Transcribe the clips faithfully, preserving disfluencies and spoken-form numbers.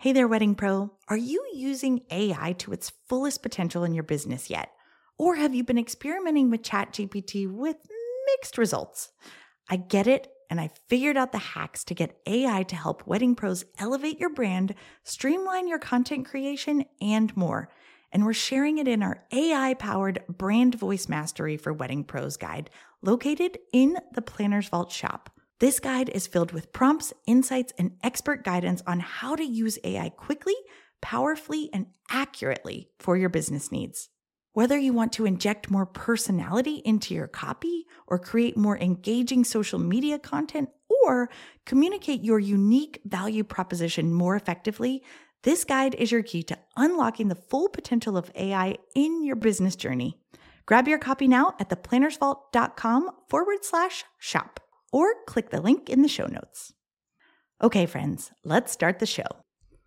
Hey there, Wedding Pro. Are you using A I to its fullest potential in your business yet? Or have you been experimenting with ChatGPT with mixed results? I get it, and I figured out the hacks to get A I to help wedding pros elevate your brand, streamline your content creation, and more. And we're sharing it in our A I-powered Brand Voice Mastery for Wedding Pros guide, located in the Planner's Vault shop. This guide is filled with prompts, insights, and expert guidance on how to use A I quickly, powerfully, and accurately for your business needs. Whether you want to inject more personality into your copy or create more engaging social media content or communicate your unique value proposition more effectively, this guide is your key to unlocking the full potential of A I in your business journey. Grab your copy now at theplannersvault.com forward slash shop or click the link in the show notes. Okay, friends, let's start the show.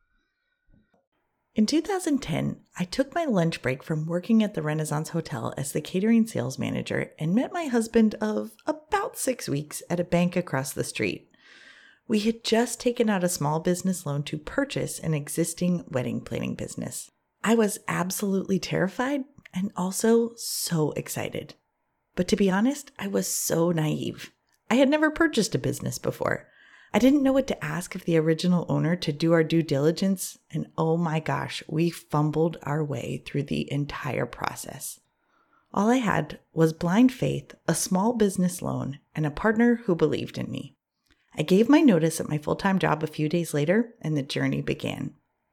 In two thousand ten, I took my lunch break from working at the Renaissance Hotel as the catering sales manager and met my husband of about six weeks at a bank across the street. We had just taken out a small business loan to purchase an existing wedding planning business. I was absolutely terrified and also so excited. But to be honest, I was so naive. I had never purchased a business before. I didn't know what to ask of the original owner to do our due diligence, and oh my gosh, we fumbled our way through the entire process. All I had was blind faith, a small business loan, and a partner who believed in me. I gave my notice at my full-time job a few days later, and the journey began.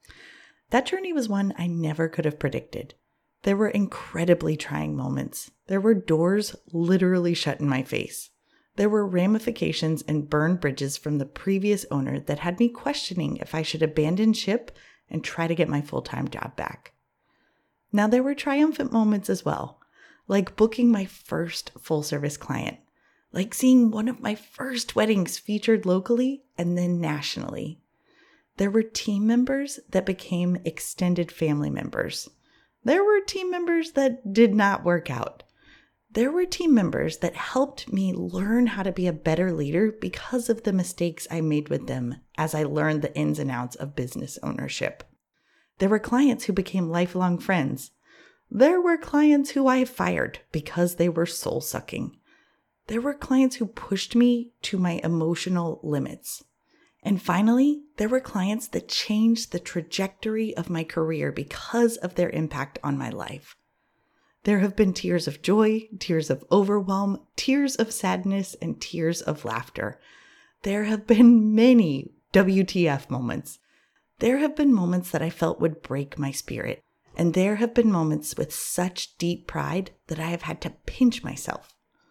That journey was one I never could have predicted. There were incredibly trying moments. There were doors literally shut in my face. There were ramifications and burned bridges from the previous owner that had me questioning if I should abandon ship and try to get my full-time job back. Now, there were triumphant moments as well, like booking my first full-service client, like seeing one of my first weddings featured locally and then nationally. There were team members that became extended family members. There were team members that did not work out. There were team members that helped me learn how to be a better leader because of the mistakes I made with them as I learned the ins and outs of business ownership. There were clients who became lifelong friends. There were clients who I fired because they were soul-sucking. There were clients who pushed me to my emotional limits. And finally, there were clients that changed the trajectory of my career because of their impact on my life. There have been tears of joy, tears of overwhelm, tears of sadness, and tears of laughter. There have been many W T F moments. There have been moments that I felt would break my spirit. And there have been moments with such deep pride that I have had to pinch myself.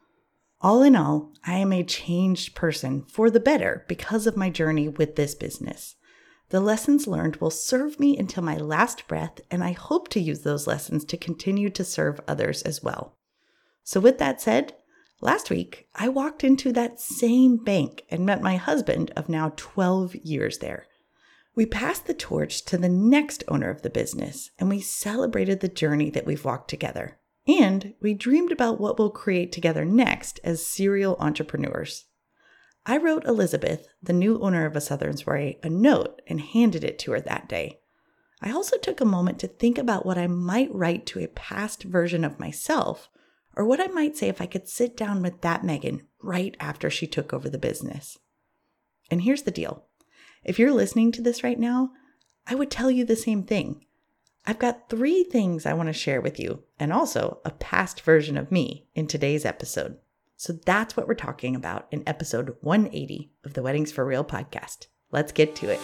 All in all, I am a changed person for the better because of my journey with this business. The lessons learned will serve me until my last breath, and I hope to use those lessons to continue to serve others as well. So with that said, last week, I walked into that same bank and met my husband of now twelve years there. We passed the torch to the next owner of the business, and we celebrated the journey that we've walked together. And we dreamed about what we'll create together next as serial entrepreneurs. I wrote Elizabeth, the new owner of A Southern Soiree, a note and handed it to her that day. I also took a moment to think about what I might write to a past version of myself, or what I might say if I could sit down with that Megan right after she took over the business. And here's the deal. If you're listening to this right now, I would tell you the same thing. I've got three things I want to share with you, and also a past version of me in today's episode. So that's what we're talking about in episode one eighty of the Weddings for Real podcast. Let's get to it.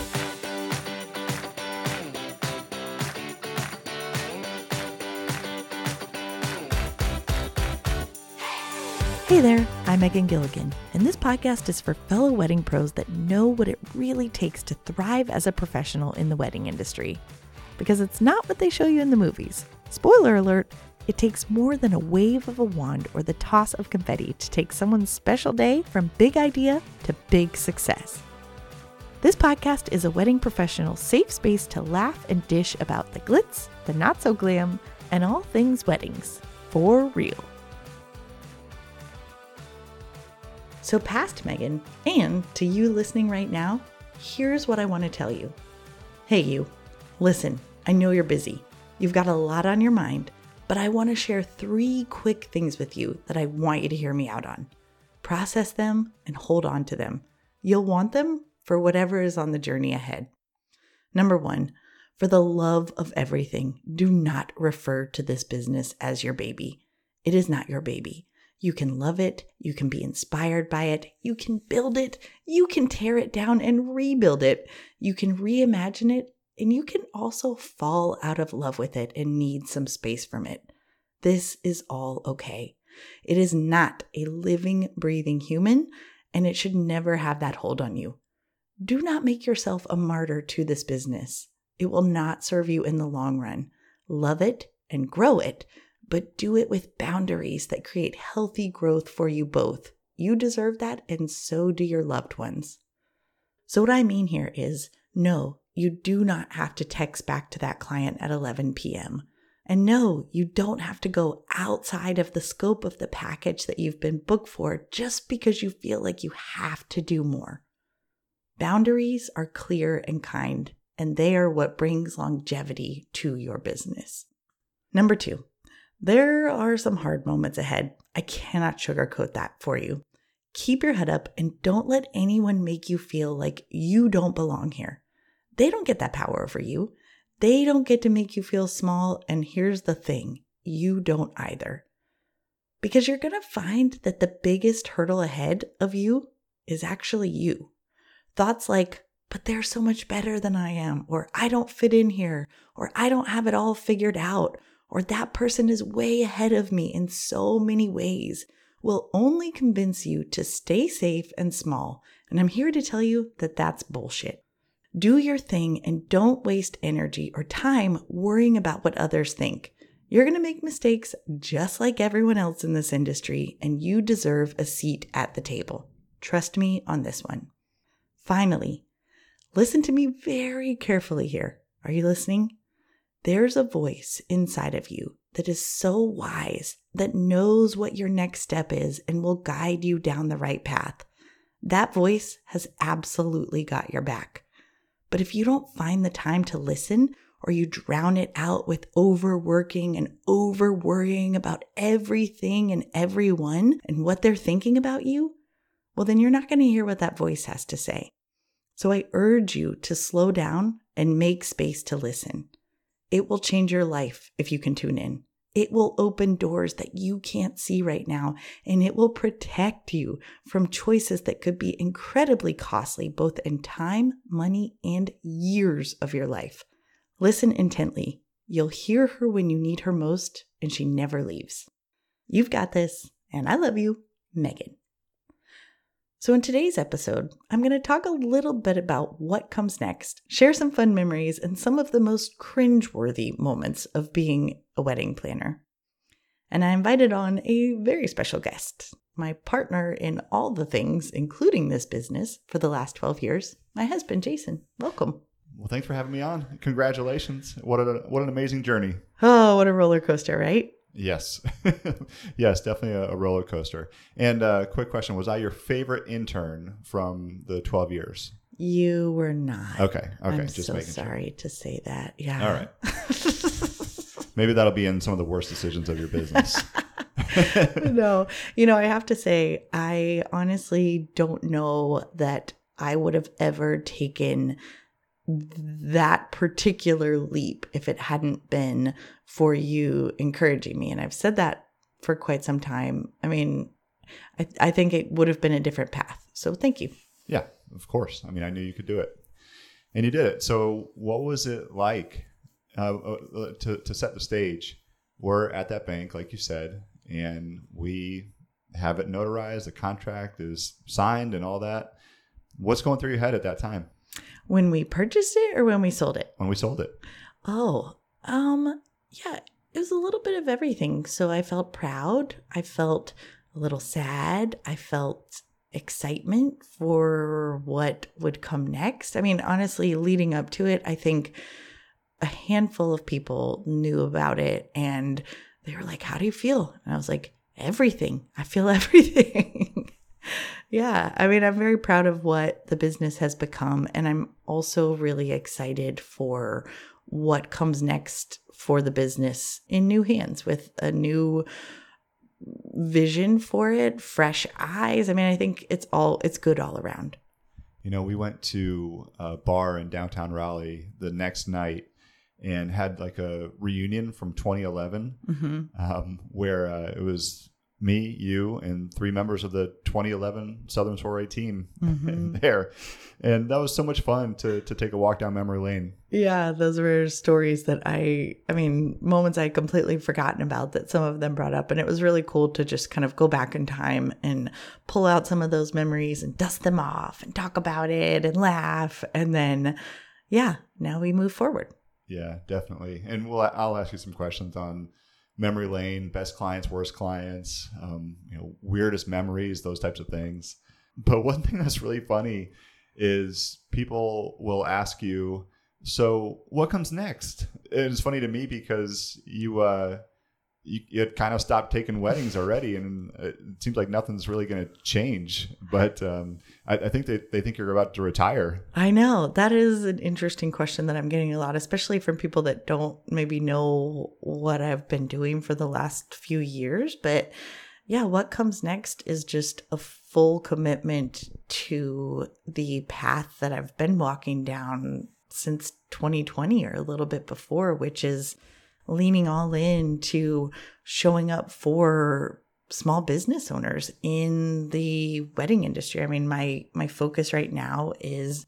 Hey there, I'm Megan Gilligan, and this podcast is for fellow wedding pros that know what it really takes to thrive as a professional in the wedding industry. Because it's not what they show you in the movies. Spoiler alert, it takes more than a wave of a wand or the toss of confetti to take someone's special day from big idea to big success. This podcast is a wedding professional safe space to laugh and dish about the glitz, the not so glam, and all things weddings. For real. So past Megan, and to you listening right now, here's what I want to tell you. Hey, you. Listen, I know you're busy. You've got a lot on your mind, but I want to share three quick things with you that I want you to hear me out on. Process them and hold on to them. You'll want them for whatever is on the journey ahead. Number one, for the love of everything, do not refer to this business as your baby. It is not your baby. You can love it. You can be inspired by it. You can build it. You can tear it down and rebuild it. You can reimagine it. And you can also fall out of love with it and need some space from it. This is all okay. It is not a living, breathing human, and it should never have that hold on you. Do not make yourself a martyr to this business. It will not serve you in the long run. Love it and grow it, but do it with boundaries that create healthy growth for you both. You deserve that, and so do your loved ones. So what I mean here is, no, you do not have to text back to that client at eleven p.m. And no, you don't have to go outside of the scope of the package that you've been booked for just because you feel like you have to do more. Boundaries are clear and kind, and they are what brings longevity to your business. Number two, there are some hard moments ahead. I cannot sugarcoat that for you. Keep your head up and don't let anyone make you feel like you don't belong here. They don't get that power over you. They don't get to make you feel small. And here's the thing, you don't either. Because you're going to find that the biggest hurdle ahead of you is actually you. Thoughts like, but they're so much better than I am, or I don't fit in here, or I don't have it all figured out, or that person is way ahead of me in so many ways, will only convince you to stay safe and small. And I'm here to tell you that that's bullshit. Do your thing and don't waste energy or time worrying about what others think. You're going to make mistakes just like everyone else in this industry, and you deserve a seat at the table. Trust me on this one. Finally, listen to me very carefully here. Are you listening? There's a voice inside of you that is so wise, that knows what your next step is and will guide you down the right path. That voice has absolutely got your back. But if you don't find the time to listen, or you drown it out with overworking and over worrying about everything and everyone and what they're thinking about you, well, then you're not going to hear what that voice has to say. So I urge you to slow down and make space to listen. It will change your life if you can tune in. It will open doors that you can't see right now, and it will protect you from choices that could be incredibly costly, both in time, money, and years of your life. Listen intently. You'll hear her when you need her most, and she never leaves. You've got this, and I love you, Megan. So in today's episode, I'm going to talk a little bit about what comes next, share some fun memories, and some of the most cringeworthy moments of being a wedding planner. And I invited on a very special guest, my partner in all the things, including this business, for the last twelve years, my husband, Jason. Welcome. Well, thanks for having me on. Congratulations. What a, what an amazing journey. Oh, what a roller coaster, right? Yes. Yes, definitely a, a roller coaster. And uh quick question, was I your favorite intern from the twelve years? You were not. Okay. Okay. I'm Just so making sorry sure. to say that. Yeah. All right. Maybe that'll be in some of the worst decisions of your business. No, you know, I have to say, I honestly don't know that I would have ever taken that particular leap if it hadn't been for you encouraging me. And I've said that for quite some time. I mean, I, I think it would have been a different path. So thank you. Yeah, of course. I mean, I knew you could do it. And you did it. So what was it like uh, uh, to, to set the stage? We're at that bank, like you said, and we have it notarized. The contract is signed and all that. What's going through your head at that time? When we purchased it or when we sold it? When we sold it. Oh, um, yeah, it was a little bit of everything. So I felt proud. I felt a little sad. I felt excitement for what would come next. I mean, honestly, leading up to it, I think a handful of people knew about it and they were like, how do you feel? And I was like, everything. I feel everything. Yeah. I mean, I'm very proud of what the business has become. And I'm also really excited for what comes next for the business in new hands with a new vision for it, fresh eyes. I mean, I think it's all, it's good all around. You know, we went to a bar in downtown Raleigh the next night and had like a reunion from twenty eleven, mm-hmm. um, where uh, it was me, you, and three members of the twenty eleven Southern Soiree team mm-hmm. there. And that was so much fun to to take a walk down memory lane. Yeah, those were stories that I, I mean, moments I had completely forgotten about that some of them brought up. And it was really cool to just kind of go back in time and pull out some of those memories and dust them off and talk about it and laugh. And then, yeah, now we move forward. Yeah, definitely. And we'll, I'll ask you some questions on memory lane, best clients, worst clients, um, you know, weirdest memories, those types of things. But one thing that's really funny is people will ask you, so what comes next? And it's funny to me because you, uh, you, you had kind of stopped taking weddings already, and it seems like nothing's really going to change. But um, I, I think they, they think you're about to retire. I know. That is an interesting question that I'm getting a lot, especially from people that don't maybe know what I've been doing for the last few years. But yeah, what comes next is just a full commitment to the path that I've been walking down since twenty twenty or a little bit before, which is leaning all in to showing up for small business owners in the wedding industry. I mean, my my focus right now is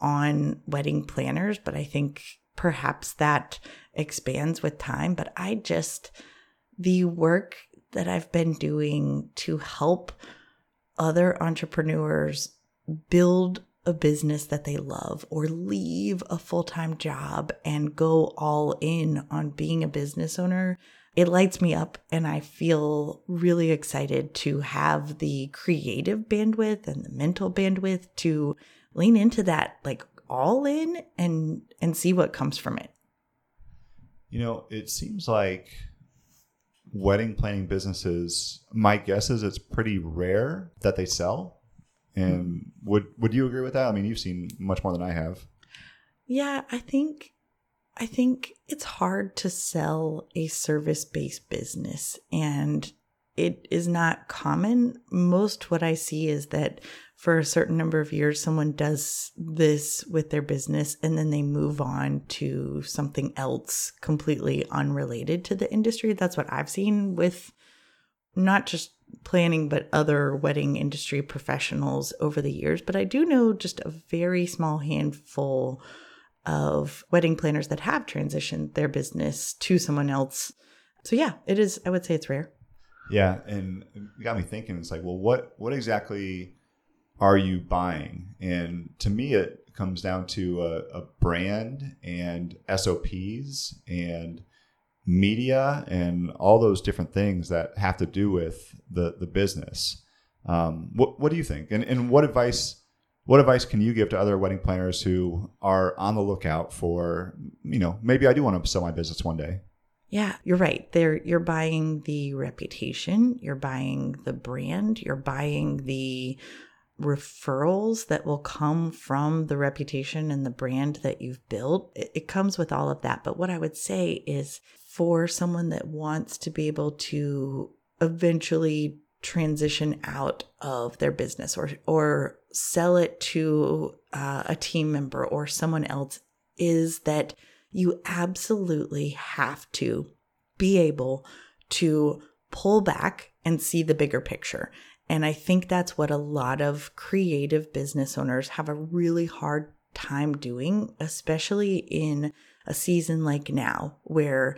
on wedding planners, but I think perhaps that expands with time. But I just, the work that I've been doing to help other entrepreneurs build a business that they love or leave a full-time job and go all in on being a business owner, it lights me up, and I feel really excited to have the creative bandwidth and the mental bandwidth to lean into that, like all in and and see what comes from it. You know, it seems like wedding planning businesses, my guess is it's pretty rare that they sell. And would would you agree with that? I mean, you've seen much more than I have. Yeah, I think I think it's hard to sell a service-based business, and it is not common. Most what I see is that for a certain number of years, someone does this with their business and then they move on to something else completely unrelated to the industry. That's what I've seen with not just planning, but other wedding industry professionals over the years. But I do know just a very small handful of wedding planners that have transitioned their business to someone else. So yeah, it is, I would say it's rare. Yeah. And it got me thinking, it's like, well, what, what exactly are you buying? And to me, it comes down to a, a brand and S O Ps and media and all those different things that have to do with the, the business. Um, what, what do you think? And, and what advice, what advice can you give to other wedding planners who are on the lookout for, you know, maybe I do want to sell my business one day? Yeah, you're right. There, you're buying the reputation, you're buying the brand, you're buying the referrals that will come from the reputation and the brand that you've built. It, it comes with all of that. But what I would say is for someone that wants to be able to eventually transition out of their business or or sell it to uh, a team member or someone else, is that you absolutely have to be able to pull back and see the bigger picture. And I think that's what a lot of creative business owners have a really hard time doing, especially in a season like now, where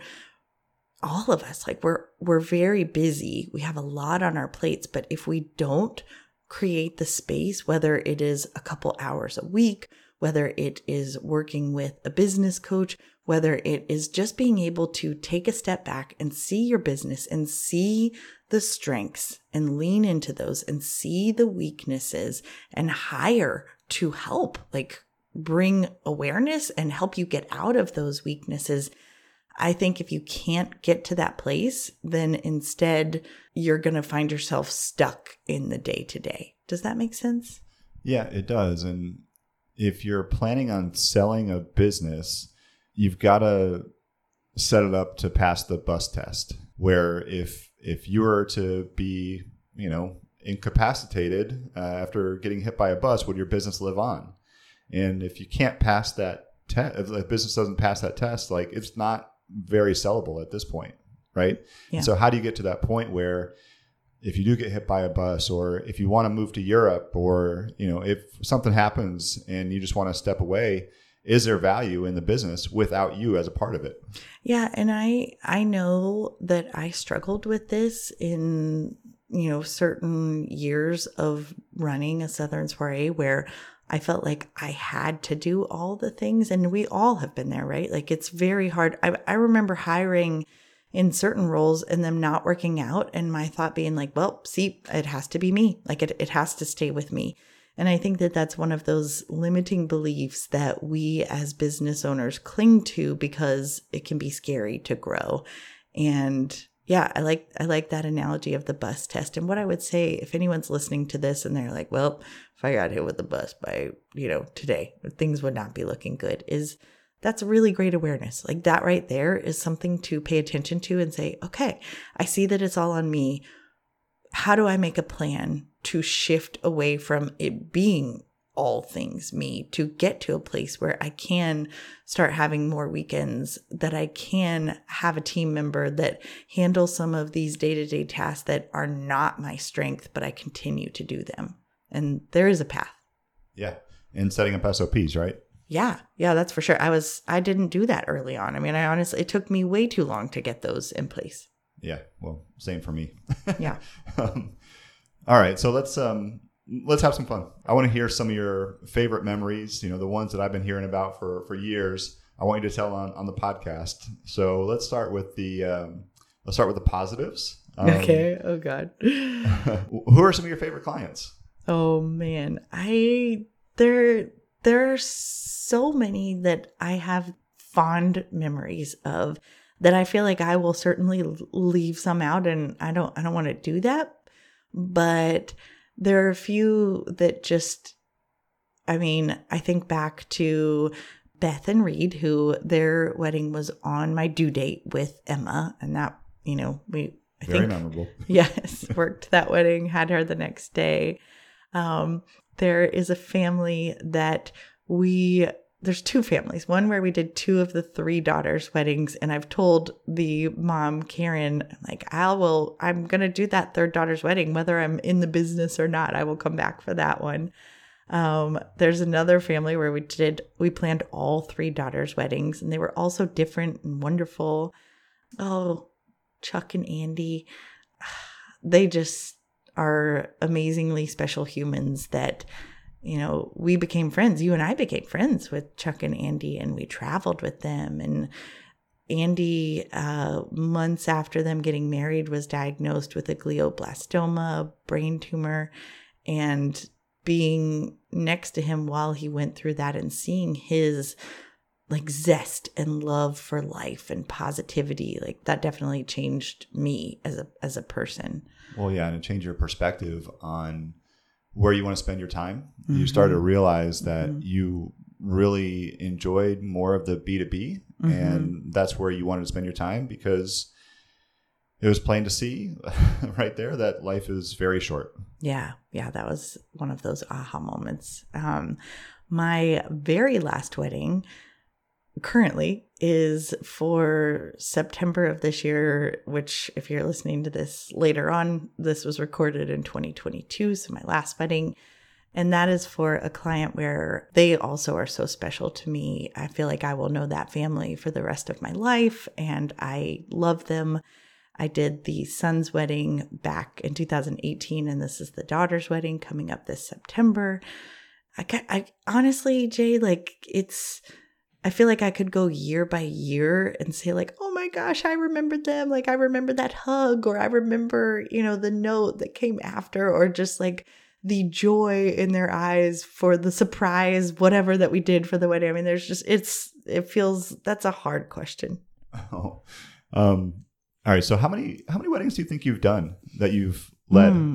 all of us, like we're we're very busy. We have a lot on our plates, but if we don't create the space, whether it is a couple hours a week, whether it is working with a business coach, whether it is just being able to take a step back and see your business and see the strengths and lean into those and see the weaknesses and hire to help, like bring awareness and help you get out of those weaknesses. I think if you can't get to that place, then instead you're going to find yourself stuck in the day to day. Does that make sense? Yeah, it does. And if you're planning on selling a business, you've got to set it up to pass the bus test, where if if you were to be, you know, incapacitated uh, after getting hit by a bus, would your business live on? And if you can't pass that test, if the business doesn't pass that test, like it's not very sellable at this point, right? Yeah. So how do you get to that point where if you do get hit by a bus, or if you want to move to Europe, or, you know, if something happens and you just want to step away, is there value in the business without you as a part of it? Yeah. And I, I know that I struggled with this in, you know, certain years of running a Southern Soiree, where I felt like I had to do all the things, and we all have been there, right? Like it's very hard. I, I remember hiring in certain roles and them not working out, and my thought being like, well, see, it has to be me. Like it, it has to stay with me. And I think that that's one of those limiting beliefs that we as business owners cling to because it can be scary to grow. And yeah, I like I like that analogy of the bus test. And what I would say, if anyone's listening to this and they're like, well, if I got hit with the bus by, you know, today, things would not be looking good, is that's really great awareness. Like that right there is something to pay attention to and say, okay, I see that it's all on me. How do I make a plan to shift away from it being all things me, to get to a place where I can start having more weekends, that I can have a team member that handles some of these day-to-day tasks that are not my strength, but I continue to do them. And there is a path. Yeah. And setting up S O Ps, right? Yeah. Yeah, that's for sure. I was, I didn't do that early on. I mean, I honestly, it took me way too long to get those in place. Yeah. Well, same for me. Yeah. um, all right. So let's, um, let's have some fun. I want to hear some of your favorite memories, you know, the ones that I've been hearing about for, for years. I want you to tell on, on the podcast. So let's start with the, um, let's start with the positives. Um, okay. Oh God. Who are some of your favorite clients? Oh man. I, there, there are so many that I have fond memories of that I feel like I will certainly leave some out, and I don't, I don't want to do that. But there are a few that just, I mean, I think back to Beth and Reed, who their wedding was on my due date with Emma, and that, you know, we, I Very think, memorable. Yes, worked that wedding, had her the next day. Um, there is a family that we, there's two families, one where we did two of the three daughters' weddings. And I've told the mom, Karen, like, I will, I'm going to do that third daughter's wedding, whether I'm in the business or not, I will come back for that one. Um, there's another family where we did, we planned all three daughters' weddings, and they were all so different and wonderful. Oh, Chuck and Andy, they just are amazingly special humans that, you know, we became friends. You and I became friends with Chuck and Andy, and we traveled with them. And Andy, uh, months after them getting married, was diagnosed with a glioblastoma, a brain tumor, and being next to him while he went through that and seeing his like zest and love for life and positivity, like that definitely changed me as a as a person. Well, yeah, and it changed your perspective on where you want to spend your time. Mm-hmm. You started to realize that Mm-hmm. you really enjoyed more of the B two B, Mm-hmm. and that's where you wanted to spend your time, because it was plain to see right there that life is very short. Yeah, yeah, that was one of those aha moments. Um, my very last wedding currently is for September of this year, which if you're listening to this later on, this was recorded in twenty twenty-two, so my last wedding. And that is for a client where they also are so special to me. I feel like I will know that family for the rest of my life, and I love them. I did the son's wedding back in two thousand eighteen, and this is the daughter's wedding coming up this September. I, I honestly, Jay, like it's, I feel like I could go year by year and say like, oh my gosh, I remember them. Like I remember that hug, or I remember, you know, the note that came after, or just like the joy in their eyes for the surprise, whatever that we did for the wedding. I mean, there's just, it's, it feels, that's a hard question. Oh, um, all right. So how many, how many weddings do you think you've done that you've led? Mm,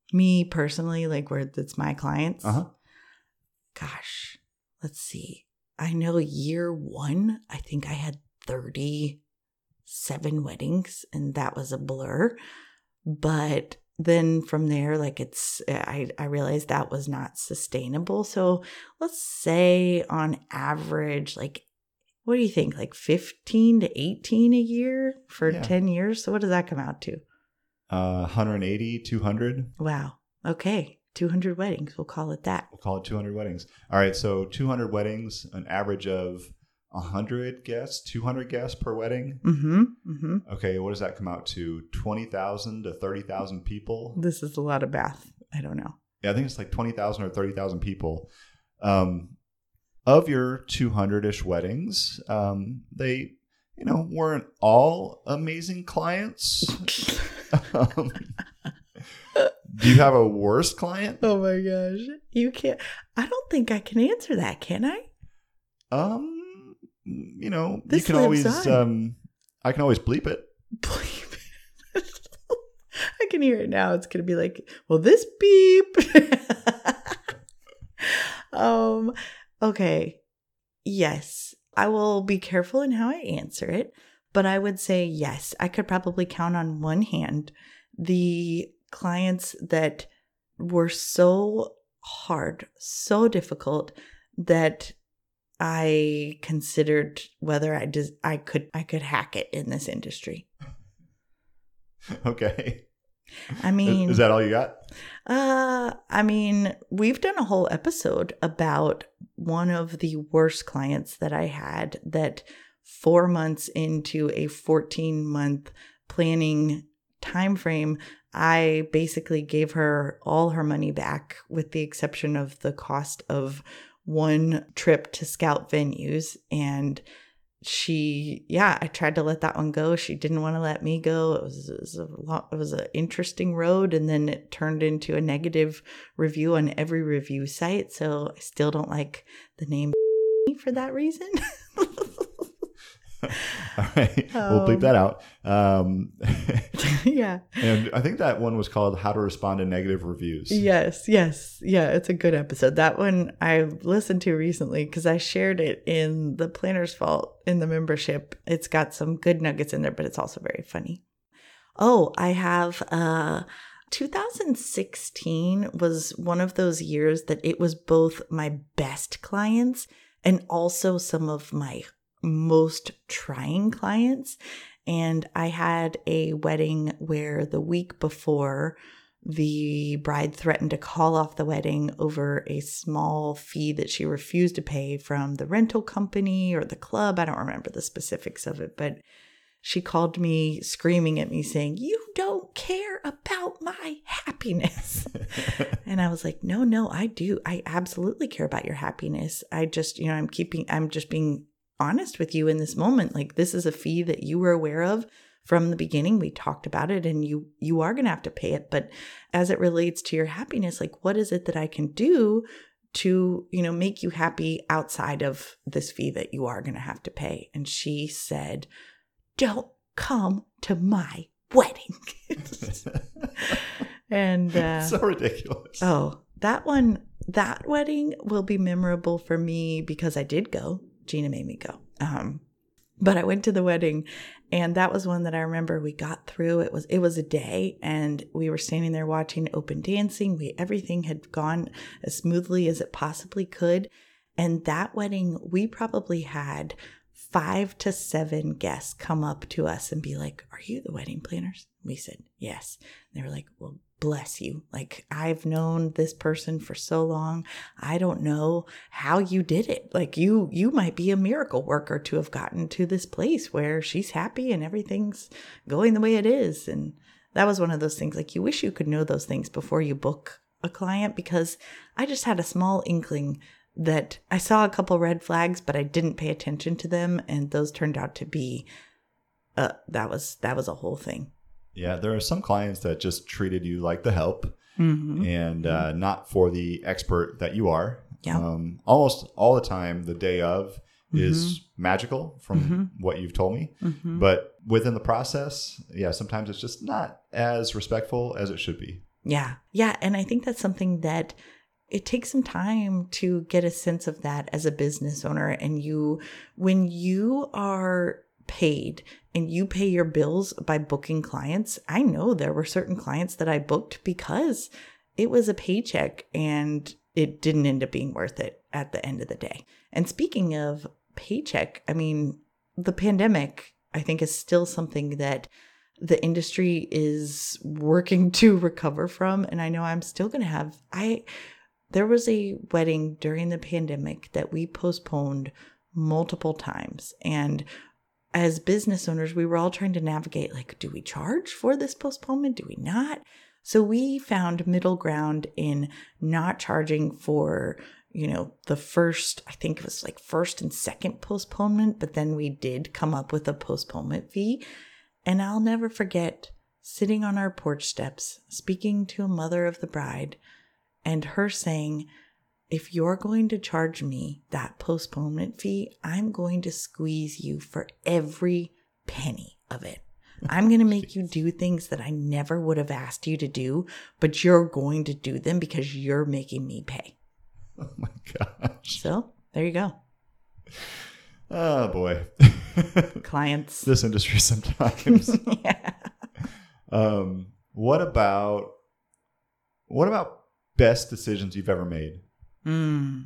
Me personally, like where it's my clients. Uh huh. Gosh, let's see. I know year one, I think I had thirty-seven weddings, and that was a blur. But then from there, like it's, I, I realized that was not sustainable. So let's say on average, like, what do you think? Like fifteen to eighteen a year for Yeah. ten years? So what does that come out to? Uh, one hundred eighty, two hundred. Wow. Okay. two hundred weddings. We'll call it that. We'll call it two hundred weddings. All right. So two hundred weddings, an average of one hundred guests, two hundred guests per wedding. Mm-hmm. Mm-hmm. Okay. What does that come out to? twenty thousand to thirty thousand people? This is a lot of math. I don't know. Yeah, I think it's like twenty thousand or thirty thousand people. Um, of your two hundred-ish weddings, um, they, you know, weren't all amazing clients. um, do you have a worst client? Oh my gosh. You can't. I don't think I can answer that, can I? Um, you know, This you can lives always, on. um, I can always bleep it. Bleep. I can hear it now. It's going to be like, well, this beep. um, okay. Yes, I will be careful in how I answer it, but I would say yes. I could probably count on one hand the clients that were so hard, so difficult that I considered whether I des- I could I could hack it in this industry. Okay. I mean, Is, is that all you got? Uh, I mean, we've done a whole episode about one of the worst clients that I had that four months into a fourteen month planning time frame, I basically gave her all her money back with the exception of the cost of one trip to scout venues. And she, yeah, I tried to let that one go. She didn't want to let me go. It was, it was a lot, it was an interesting road. And then it turned into a negative review on every review site. So I still don't like the name for that reason. All right. We'll bleep that out. Um, yeah. and I think that one was called How to Respond to Negative Reviews. Yes. Yes. Yeah. It's a good episode. That one I listened to recently because I shared it in the Planner's Vault in the membership. It's got some good nuggets in there, but it's also very funny. Oh, I have, uh, two thousand sixteen was one of those years that it was both my best clients and also some of my most trying clients. And I had a wedding where the week before, the bride threatened to call off the wedding over a small fee that she refused to pay from the rental company or the club. I don't remember the specifics of it, but she called me screaming at me saying, "You don't care about my happiness." And I was like, no, no, I do. I absolutely care about your happiness. I just, you know, I'm keeping, I'm just being honest with you in this moment. Like, this is a fee that you were aware of from the beginning. We talked about it and you, you are going to have to pay it. But as it relates to your happiness, like, what is it that I can do to, you know, make you happy outside of this fee that you are going to have to pay? And she said, "Don't come to my wedding." And, uh, so ridiculous. Oh, that one, that wedding will be memorable for me because I did go. Gina made me go. Um, but I went to the wedding and that was one that I remember we got through. It was, it was a day and we were standing there watching open dancing. We, everything had gone as smoothly as it possibly could. And that wedding, we probably had five to seven guests come up to us and be like, "Are you the wedding planners?" We said, "Yes." And they were like, "Well, bless you. Like, I've known this person for so long. I don't know how you did it. Like, you, you might be a miracle worker to have gotten to this place where she's happy and everything's going the way it is." And that was one of those things, like, you wish you could know those things before you book a client, because I just had a small inkling that I saw a couple red flags, but I didn't pay attention to them. And those turned out to be, uh, that was, that was a whole thing. Yeah, there are some clients that just treated you like the help Mm-hmm. and uh, not for the expert that you are. Yeah. Um, almost all the time, the day of is Mm-hmm. magical from Mm-hmm. what you've told me. Mm-hmm. But within the process, yeah, sometimes it's just not as respectful as it should be. Yeah. Yeah. And I think that's something that it takes some time to get a sense of that as a business owner. And you, when you are paid and you pay your bills by booking clients, I know there were certain clients that I booked because it was a paycheck and it didn't end up being worth it at the end of the day. And speaking of paycheck, I mean, the pandemic, I think, is still something that the industry is working to recover from. And I know I'm still going to have, I, there was a wedding during the pandemic that we postponed multiple times. And as business owners, we were all trying to navigate, like, do we charge for this postponement? Do we not? So we found middle ground in not charging for, you know, the first, I think it was like first and second postponement, but then we did come up with a postponement fee. And I'll never forget sitting on our porch steps, speaking to a mother of the bride, and her saying, if you're going to charge me that postponement fee, I'm going to squeeze you for every penny of it. I'm going to make you do things that I never would have asked you to do, but you're going to do them because you're making me pay. Oh my gosh. So there you go. Oh boy. Clients. This industry sometimes. Yeah. Um, what about, what about best decisions you've ever made? Mm.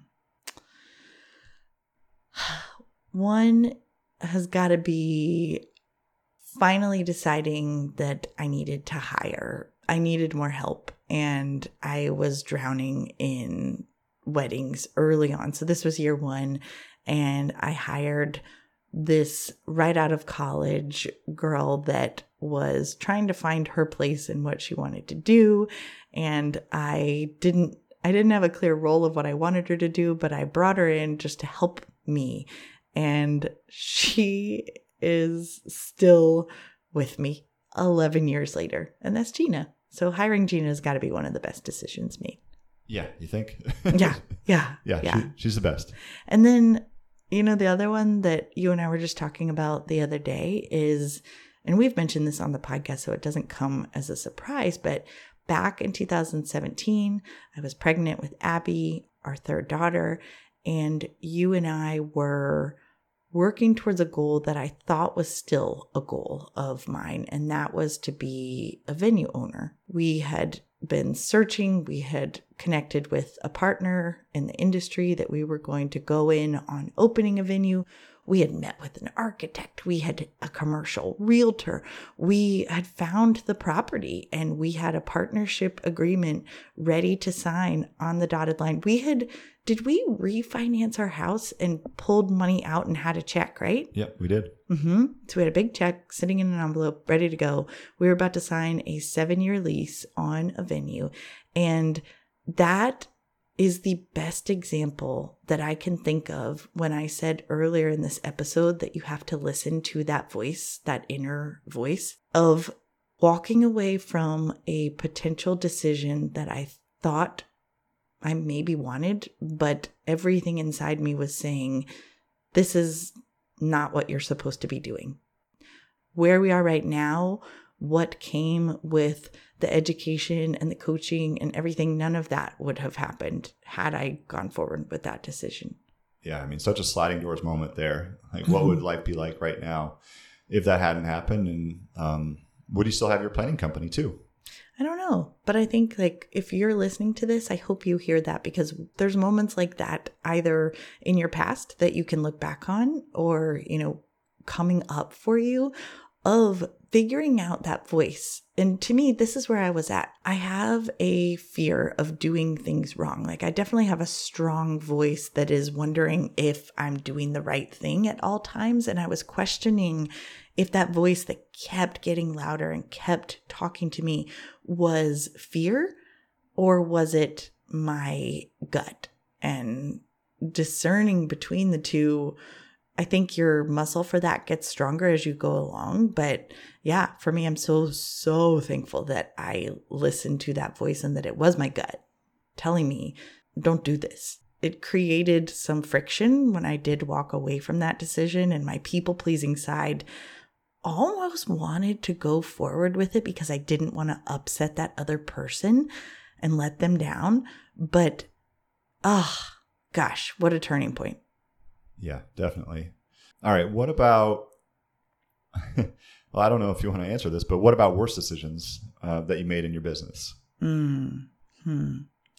One has got to be finally deciding that I needed to hire. I needed more help, and I was drowning in weddings early on. So this was year one, and I hired this right out of college girl that was trying to find her place in what she wanted to do. And I didn't I didn't have a clear role of what I wanted her to do, but I brought her in just to help me. And she is still with me eleven years later. And that's Gina. So hiring Gina has got to be one of the best decisions made. Yeah, you think? Yeah, yeah. Yeah, yeah. She, she's the best. And then, you know, the other one that you and I were just talking about the other day is, and we've mentioned this on the podcast, so it doesn't come as a surprise, but back in two thousand seventeen, I was pregnant with Abby, our third daughter, and you and I were working towards a goal that I thought was still a goal of mine, and that was to be a venue owner. We had been searching, we had connected with a partner in the industry that we were going to go in on opening a venue. We had met with an architect. We had a commercial realtor. We had found the property, and we had a partnership agreement ready to sign on the dotted line. We had, did we refinance our house and pulled money out and had a check, right? Yep, we did. Mm-hmm. So we had a big check sitting in an envelope ready to go. We were about to sign a seven-year lease on a venue. And that is the best example that I can think of when I said earlier in this episode that you have to listen to that voice, that inner voice of walking away from a potential decision that I thought I maybe wanted, but everything inside me was saying, this is not what you're supposed to be doing. Where we are right now, what came with the education and the coaching and everything, none of that would have happened had I gone forward with that decision. Yeah, I mean, such a sliding doors moment there. Like, what would life be like right now if that hadn't happened? And um, would you still have your planning company too? I don't know. But I think, like, if you're listening to this, I hope you hear that, because there's moments like that either in your past that you can look back on, or, you know, coming up for you, of figuring out that voice. And to me, this is where I was at. I have a fear of doing things wrong. Like, I definitely have a strong voice that is wondering if I'm doing the right thing at all times. And I was questioning if that voice that kept getting louder and kept talking to me was fear, or was it my gut? And discerning between the two, I think your muscle for that gets stronger as you go along. But yeah, for me, I'm so, so thankful that I listened to that voice and that it was my gut telling me, don't do this. It created some friction when I did walk away from that decision, and my people-pleasing side almost wanted to go forward with it because I didn't want to upset that other person and let them down. But, ah, oh, gosh, what a turning point. Yeah, definitely. All right. What about, well, I don't know if you want to answer this, but what about worse decisions uh, that you made in your business? Mm-hmm.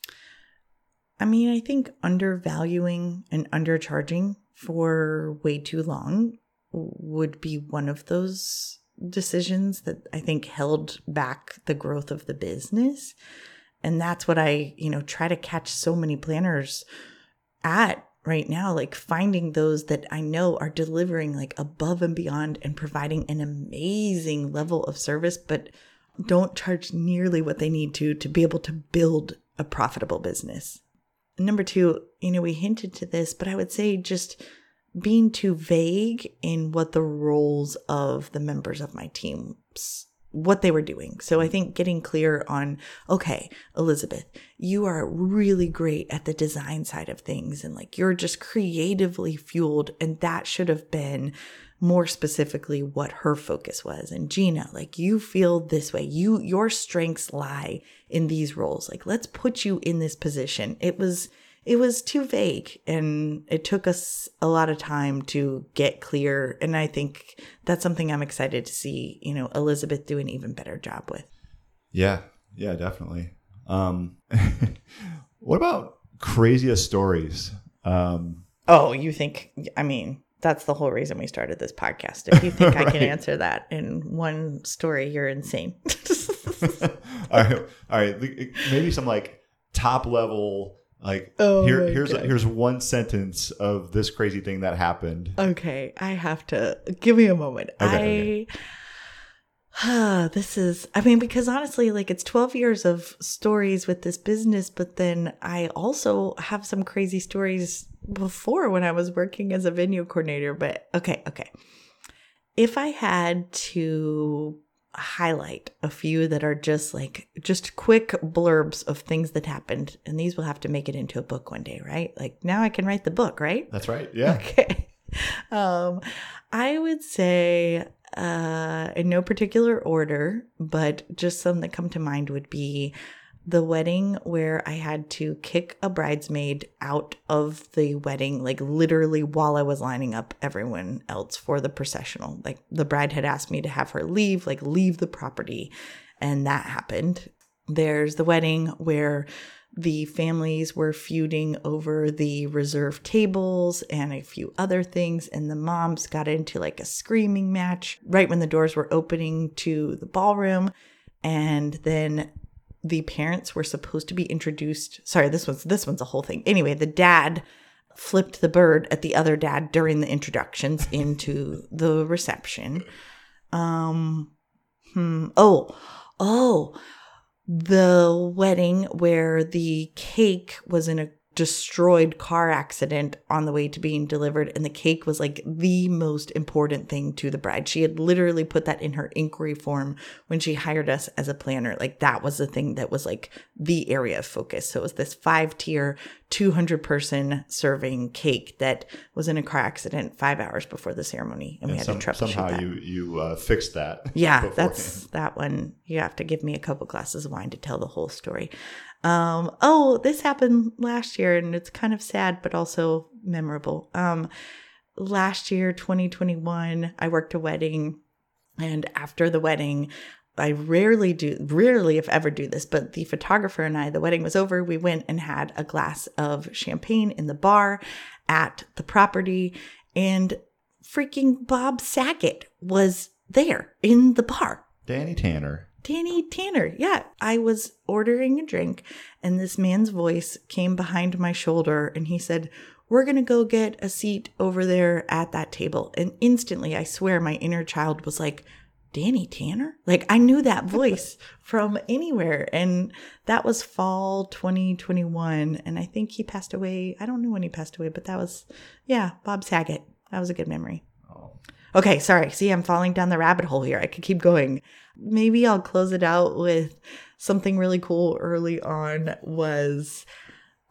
I mean, I think undervaluing and undercharging for way too long would be one of those decisions that I think held back the growth of the business. And that's what I, you know, try to catch so many planners at right now, like finding those that I know are delivering like above and beyond and providing an amazing level of service, but don't charge nearly what they need to to be able to build a profitable business. Number two, you know, we hinted to this, but I would say just being too vague in what the roles of the members of my teams, what they were doing. So I think getting clear on, okay, Elizabeth, you are really great at the design side of things and like you're just creatively fueled. And that should have been more specifically what her focus was. And Gina, like you feel this way, you, your strengths lie in these roles. Like, let's put you in this position. It was, it was too vague and it took us a lot of time to get clear. And I think that's something I'm excited to see, you know, Elizabeth do an even better job with. Yeah. Yeah, definitely. Um, what about craziest stories? Um, oh, you think, I mean, that's the whole reason we started this podcast. If you think right. I can answer that in one story, you're insane. all right. All right. Maybe some like top level, like oh here, here's a, here's one sentence of this crazy thing that happened. Okay. I have to give me a moment. Okay, I, okay. this is, I mean, because honestly, like it's twelve years of stories with this business, but then I also have some crazy stories before when I was working as a venue coordinator. But okay, okay. If I had to highlight a few that are just like, just quick blurbs of things that happened, and these will have to make it into a book one day, right? Like now I can write the book, right? That's right. Yeah. Okay. Um, I would say, uh, in no particular order, but just some that come to mind would be the wedding where I had to kick a bridesmaid out of the wedding, like literally while I was lining up everyone else for the processional. Like the bride had asked me to have her leave, like leave the property. And that happened. There's the wedding where the families were feuding over the reserved tables and a few other things. And the moms got into like a screaming match right when the doors were opening to the ballroom. And then the parents were supposed to be introduced. Sorry, this one's this one's a whole thing. Anyway, the dad flipped the bird at the other dad during the introductions into the reception. Um, hmm. Oh, oh, the wedding where the cake was in a destroyed car accident on the way to being delivered, and the cake was like the most important thing to the bride. She had literally put that in her inquiry form when she hired us as a planner. Like that was the thing that was like the area of focus. So it was this five tier, two hundred person serving cake that was in a car accident five hours before the ceremony, and, and we had some, to troubleshoot somehow that. you you uh, fixed that. Yeah, beforehand. That's that one. You have to give me a couple glasses of wine to tell the whole story. Um, oh, this happened last year, and it's kind of sad, but also memorable. Um, last year, twenty twenty-one, I worked a wedding, and after the wedding, I rarely do, rarely if ever do this, but the photographer and I, the wedding was over, we went and had a glass of champagne in the bar at the property, and freaking Bob Saget was there in the bar. Danny Tanner. Danny Tanner. Yeah. I was ordering a drink and this man's voice came behind my shoulder and he said, "We're going to go get a seat over there at that table." And instantly, I swear my inner child was like, Danny Tanner? Like I knew that voice from anywhere. And that was fall twenty twenty-one. And I think he passed away. I don't know when he passed away, but that was, yeah, Bob Saget. That was a good memory. Oh. Okay. Sorry. See, I'm falling down the rabbit hole here. I could keep going. Maybe I'll close it out with something really cool early on was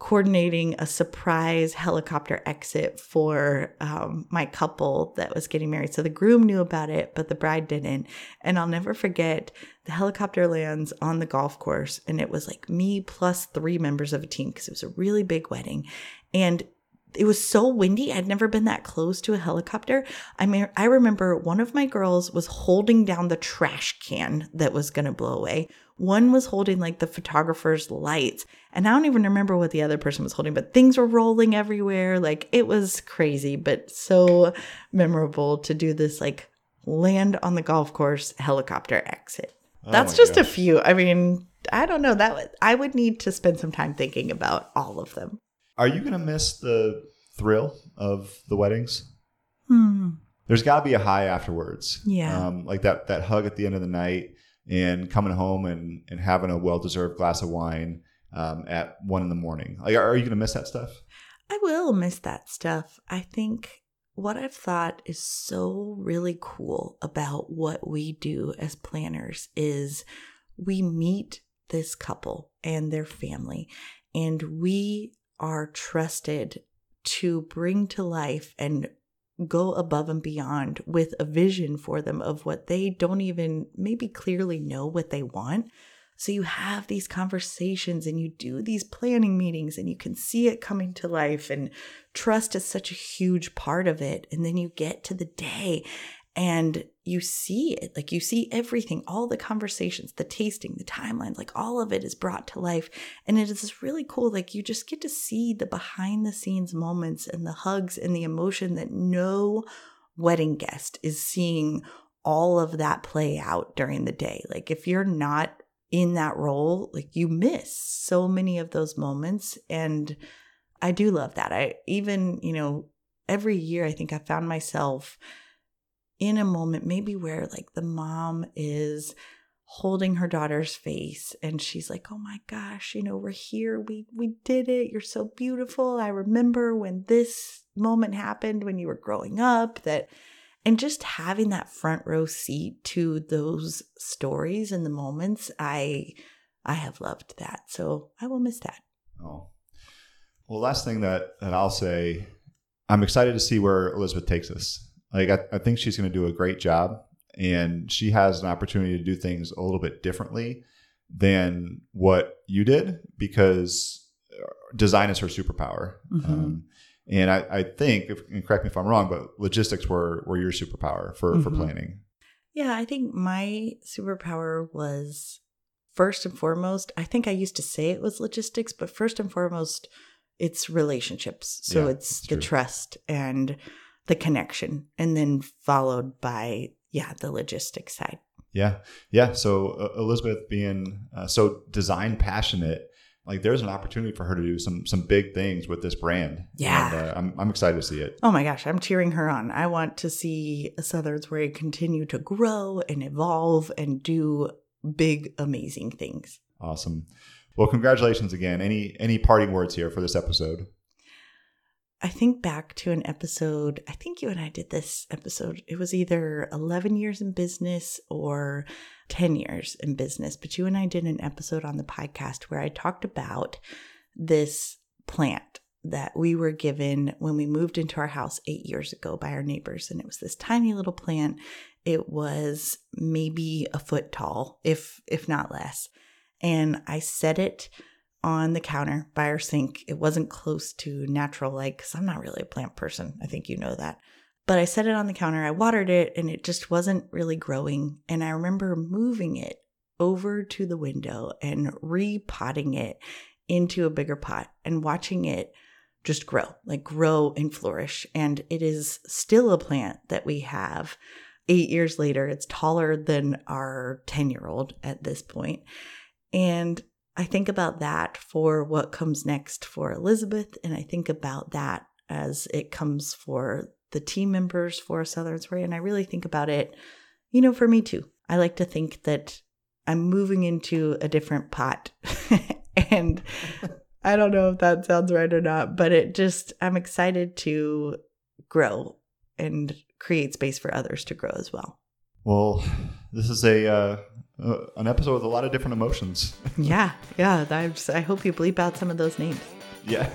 coordinating a surprise helicopter exit for um, my couple that was getting married. So the groom knew about it, but the bride didn't. And I'll never forget, the helicopter lands on the golf course, and it was like me plus three members of a team because it was a really big wedding. And it was so windy. I'd never been that close to a helicopter. I mean, I remember one of my girls was holding down the trash can that was going to blow away. One was holding like the photographer's lights. And I don't even remember what the other person was holding, but things were rolling everywhere. Like, it was crazy, but so memorable to do this like land on the golf course helicopter exit. Oh That's just gosh. a few. I mean, I don't know. That would, I would need to spend some time thinking about all of them. Are you going to miss the thrill of the weddings? Hmm. There's got to be a high afterwards. Yeah. Um, like that that hug at the end of the night and coming home and, and having a well-deserved glass of wine um, at one in the morning. Like, are you going to miss that stuff? I will miss that stuff. I think what I've thought is so really cool about what we do as planners is we meet this couple and their family, and we are trusted to bring to life and go above and beyond with a vision for them of what they don't even maybe clearly know what they want. So you have these conversations and you do these planning meetings and you can see it coming to life, and trust is such a huge part of it. And then you get to the day and you see it, like you see everything, all the conversations, the tasting, the timelines, like all of it is brought to life. And it is really cool. Like, you just get to see the behind the scenes moments and the hugs and the emotion that no wedding guest is seeing all of that play out during the day. Like, if you're not in that role, like, you miss so many of those moments. And I do love that. I even, you know, every year I think I found myself in a moment maybe where like the mom is holding her daughter's face and she's like, oh my gosh, you know, we're here. We we did it. You're so beautiful. I remember when this moment happened when you were growing up. That, and just having that front row seat to those stories and the moments, I I have loved that. So I will miss that. Oh, well, last thing that, that I'll say, I'm excited to see where Elizabeth takes us. Like, I, I think she's going to do a great job, and she has an opportunity to do things a little bit differently than what you did, because design is her superpower. Mm-hmm. Um, and I, I think, if, and correct me if I'm wrong, but logistics were, were your superpower for, mm-hmm. for planning. Yeah, I think my superpower was, first and foremost, I think I used to say it was logistics, but first and foremost, it's relationships. So yeah, it's the true. trust and the connection, and then followed by, yeah, the logistics side. Yeah. Yeah. So uh, Elizabeth being uh, so design passionate, like, there's an opportunity for her to do some some big things with this brand. Yeah. And, uh, I'm, I'm excited to see it. Oh my gosh. I'm cheering her on. I want to see Southerns Way continue to grow and evolve and do big, amazing things. Awesome. Well, congratulations again. Any, any parting words here for this episode? I think back to an episode, I think you and I did this episode. It was either eleven years in business or ten years in business. But you and I did an episode on the podcast where I talked about this plant that we were given when we moved into our house eight years ago by our neighbors. And it was this tiny little plant. It was maybe a foot tall, if if not less. And I set it on the counter by our sink. It wasn't close to natural light because I'm not really a plant person. I think you know that. But I set it on the counter, I watered it, and it just wasn't really growing. And I remember moving it over to the window and repotting it into a bigger pot and watching it just grow, like grow and flourish. And it is still a plant that we have eight years later. It's taller than our ten-year-old at this point. And I think about that for what comes next for Elizabeth, and I think about that as it comes for the team members for Southerns Way, and I really think about it, you know, for me too. I like to think that I'm moving into a different pot, and I don't know if that sounds right or not, but it just, I'm excited to grow and create space for others to grow as well. Well, this is a uh, uh, an episode with a lot of different emotions. yeah, yeah. I, just, I hope you bleep out some of those names. Yeah.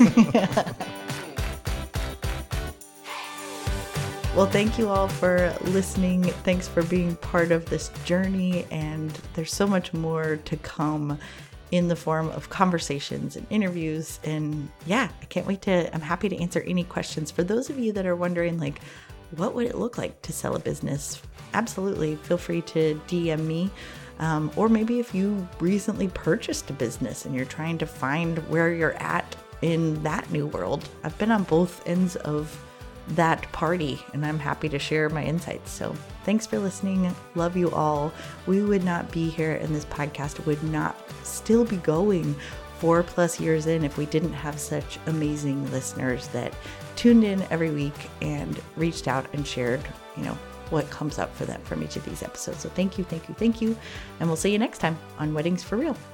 Well, thank you all for listening. Thanks for being part of this journey. And there's so much more to come in the form of conversations and interviews. And yeah, I can't wait to, I'm happy to answer any questions. For those of you that are wondering, like, what would it look like to sell a business? Absolutely. Feel free to D M me. Um, or maybe if you recently purchased a business and you're trying to find where you're at in that new world. I've been on both ends of that party, and I'm happy to share my insights. So thanks for listening. Love you all. We would not be here, and this podcast would not still be going four plus years in if we didn't have such amazing listeners that tuned in every week and reached out and shared, you know, what comes up for them from each of these episodes. So thank you, thank you, thank you. And we'll see you next time on Weddings for Real.